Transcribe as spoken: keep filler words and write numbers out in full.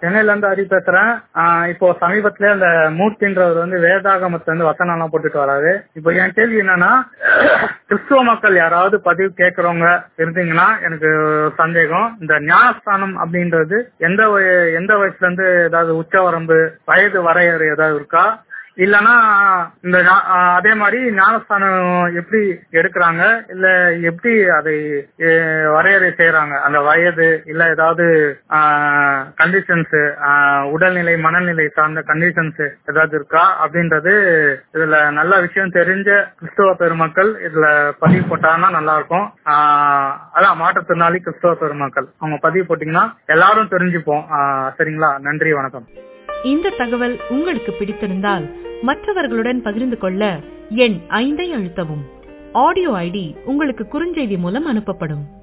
சென்னையில இருந்து ஹரி பேசுறேன். ஆஹ் இப்போ சமீபத்துல அந்த மூர்த்தின்றவர் வந்து வேதாகமத்துல இருந்து வசனம் எல்லாம் போட்டுட்டு வராரு. இப்போ என் கேள்வி என்னன்னா, கிறிஸ்துவ மக்கள் யாராவது பதிவு கேட்கறவங்க இருந்தீங்கன்னா எனக்கு சந்தேகம், இந்த ஞானஸ்தானம் அப்படின்றது எந்த வய- எந்த வயசுல இருந்து ஏதாவது உச்சவரம்பு வயது வரையறை ஏதாவது இருக்கா? இல்லனா இந்த ஞா- ஆஹ் அதே மாதிரி ஞானஸ்தானம் எப்படி எடுக்கிறாங்க, இல்ல எப்படி அதை அஹ், வரையறை செய்யறாங்க, அந்த வயது இல்ல ஏதாவது கண்டிஷன்ஸ், உடல்நிலை மனநிலை சார்ந்த கண்டிஷன்ஸ் ஏதாவது இருக்கா அப்படின்றது இதுல நல்ல விஷயம் தெரிஞ்ச கிறிஸ்தவ பெருமக்கள் இதுல பதிவு போட்டாங்கன்னா நல்லா இருக்கும். ஆஹ் அதான் மாற்றுத்திறனாளி கிறிஸ்தவ பெருமக்கள் அவங்க பதிவு போட்டீங்கன்னா எல்லாரும் தெரிஞ்சுப்போம். ஆஹ் சரிங்களா, நன்றி, வணக்கம். இந்த தகவல் உங்களுக்கு பிடித்திருந்தால் மற்றவர்களுடன் பகிர்ந்து கொள்ள எண் ஐந்தை அழுத்தவும். ஆடியோ ஐடி உங்களுக்கு குறுஞ்செய்தி மூலம் அனுப்பப்படும்.